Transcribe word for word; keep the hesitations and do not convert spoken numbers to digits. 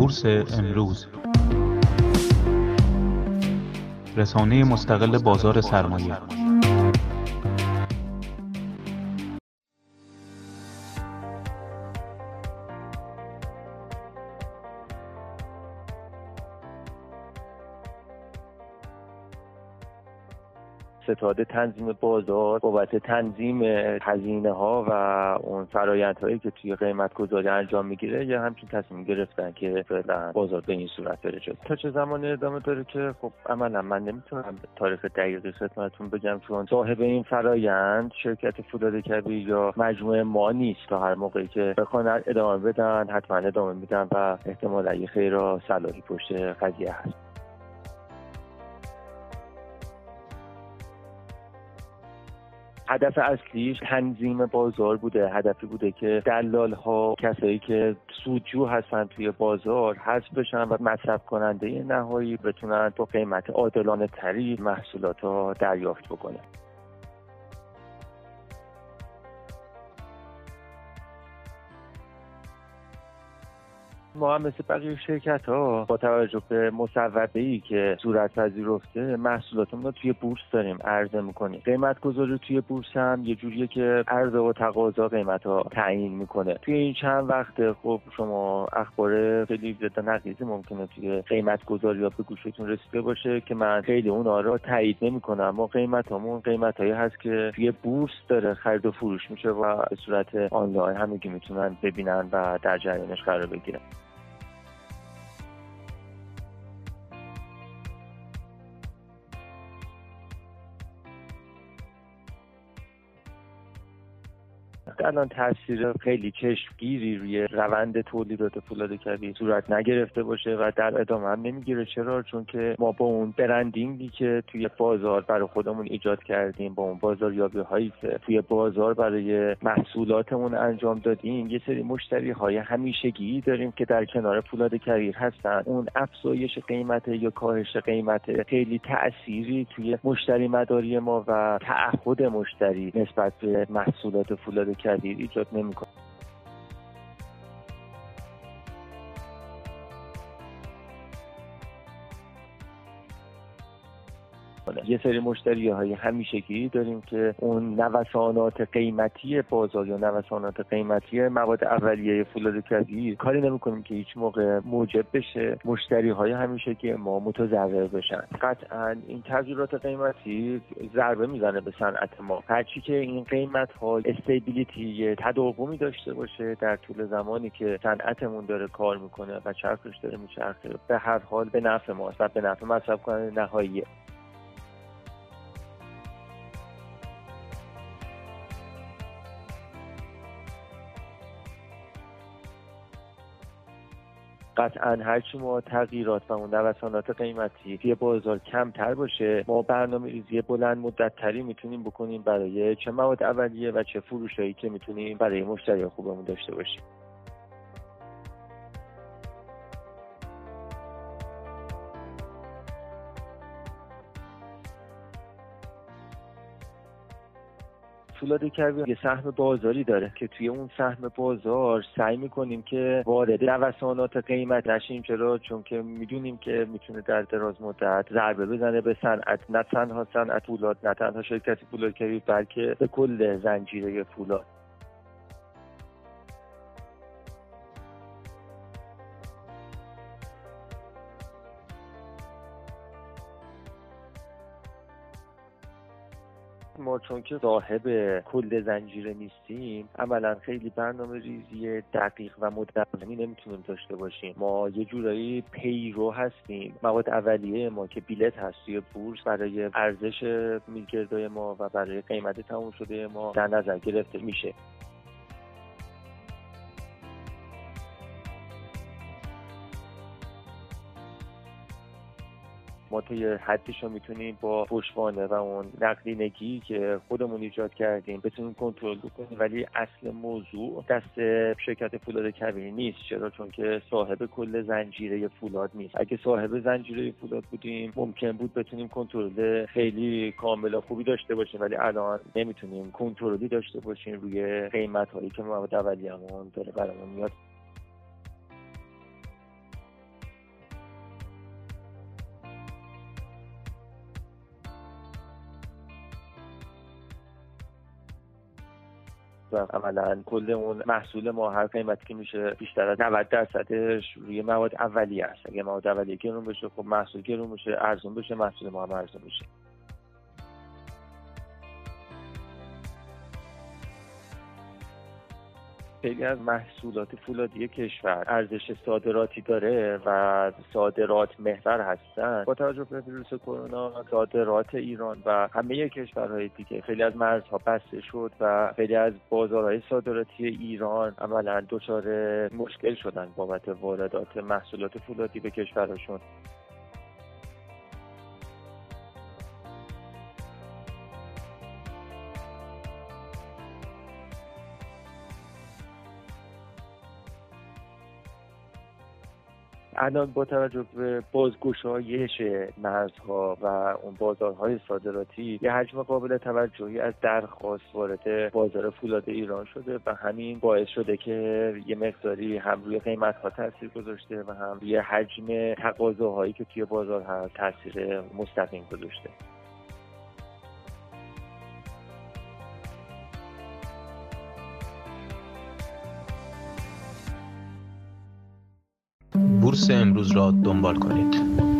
بورس امروز، رسانه مستقل بازار سرمایه. ستاد تنظیم بازار بابت تنظیم هزینه ها و اون فرآیندهایی که توی قیمت گذاری انجام میگیره یه همچین تصمیم گرفتن که فعلا بازار به این صورت بره جلو. تا چه زمانی ادامه داره که خب عملا من نمیتونم تاریخ دقیقی خدمتتون بگم، چون صاحب این فرآیند شرکت فولاد کبیر یا مجموعه ما نیست. تا هر موقعی که بخوان ادامه بدن حتما ادامه میدن و احتمالاً یه خیر و صلاحی پشت قضیه هست. هدف اصلیش تنظیم بازار بوده. هدفی بوده که دلال ها، کسایی که سودجو هستن توی بازار حذف بشن و مصرف کننده نهایی بتونن با قیمت عادلانه تری محصولات ها دریافت بکنن. ما هم مثل بقیه شرکت ها با توجه به مصوبه‌ای که صورت پذیرفته محصولاتمون رو توی بورس داریم عرضه میکنیم. قیمت گذاری توی بورس هم یه جوریه که عرضه و تقاضا قیمت ها تعیین میکنه. توی این چند وقت خب شما اخبار خیلی ضد نقیضی ممکنه توی قیمت گذاری یا به گوشتون رسیده باشه که من خیلی اونا رو تایید نمیکنم. ما قیمتامون قیمتایی هست که توی بورس داره خرید و فروش میشه و به صورت آنلاین همگی میتونن ببینن و در جریانش قرار بگیرن. الان تاثیر خیلی چشمگیری روی روند تولیدات فولاد کبیر صورت نگرفته باشه و در ادامه هم نمیگیره. چرا؟ چون که ما با اون برندینگی که توی بازار برای خودمون ایجاد کردیم، با اون بازاریابی هایی که توی بازار برای محصولاتمون انجام دادیم، یه سری مشتری های همیشگی داریم که در کنار فولاد کبیر هستن. اون افزایش قیمت یا کاهش قیمت خیلی تأثیری توی مشتری مداری ما و تعهد مشتری نسبت به محصولات فولاد کبیر ایجاد نمی‌کنه. یه سری مشتری‌های همیشگی داریم که اون نوسانات قیمتی بازار یا نوسانات قیمتی مواد اولیه فولاد کبیر کاری نمی‌کنیم که هیچ موقع موجب بشه مشتری‌های همیشگی ما متضرر بشن. قطعاً این تغییرات قیمتی ضربه میزنه به صنعت ما. هرچی که این قیمت‌ها استیبیلیتی تداومی داشته باشه در طول زمانی که صنعتمون داره کار میکنه و چرخش داره میچرخه، به هر حال به نفع ماست و به نفع مصرف کننده نهایی. قطعاً هرچی ما تغییرات و اون نوسانات قیمتی توی بازار کمتر باشه، ما برنامه‌ریزی بلند مدت تری میتونیم بکنیم برای چه مواد اولیه و چه فروشایی که میتونیم برای مشتری خوبمون داشته باشیم. فولاد کبیر یه سهم بازاری داره که توی اون سهم بازار سعی میکنیم که وارد نوسانات قیمت نشیم. چرا؟ چون که میدونیم که میتونه در دراز مدت ضربه بزنه به صنعت، نه تنها صنعت فولاد، نه تنها شرکت فولاد کبیر، بلکه به کل زنجیره فولاد. ما چون که صاحب کل زنجیره نیستیم، عملا خیلی برنامه ریزی دقیق و مداومی نمیتونیم داشته باشیم. ما یه جورایی پیرو هستیم. مواد اولیه ما که بیلت هست توی بورس برای ارزش میلگردای ما و برای قیمت تموم شده ما در نظر گرفته میشه. ما توی حدش رو میتونیم با پشتوانه و اون نقدینگی که خودمون ایجاد کردیم بتونیم کنترل بکنیم، ولی اصل موضوع دست شرکت فولاد کبیر نیست. چرا؟ چون که صاحب کل زنجیره فولاد نیست. اگه صاحب زنجیره فولاد بودیم ممکن بود بتونیم کنترل خیلی کامل و خوبی داشته باشیم، ولی الان نمیتونیم کنترلی داشته باشیم روی قیمت هایی که مواد اولیه‌مون داره برامون میاد. و عملاً کل اون محصول ما هر قیمتی که میشه بیشتر از نود درصدش روی مواد اولیه است. اگه مواد اولیه گرون بشه خب محصول گرون میشه، ارزون بشه محصول ما هم ارزون میشه. خیلی از محصولات فولادی کشور ارزش صادراتی داره و صادرات محور هستن. با توجه به ویروس کرونا صادرات ایران و همه کشورهای دیگه خیلی از مرزها بسته شد و خیلی از بازارهای صادراتی ایران عملاً دچار مشکل شدن بابت واردات محصولات فولادی به کشورشون. الان با توجه به بازگشایش مرزها و اون بازارهای صادراتی یه حجم قابل توجهی از درخواست وارد بازار فولاد ایران شده و همین باعث شده که یه مقداری هم روی قیمت‌ها تاثیر گذاشته و هم روی حجم تقاضاهایی که توی بازار هست تاثیر مستقیم گذاشته. بورس امروز را دنبال کنید.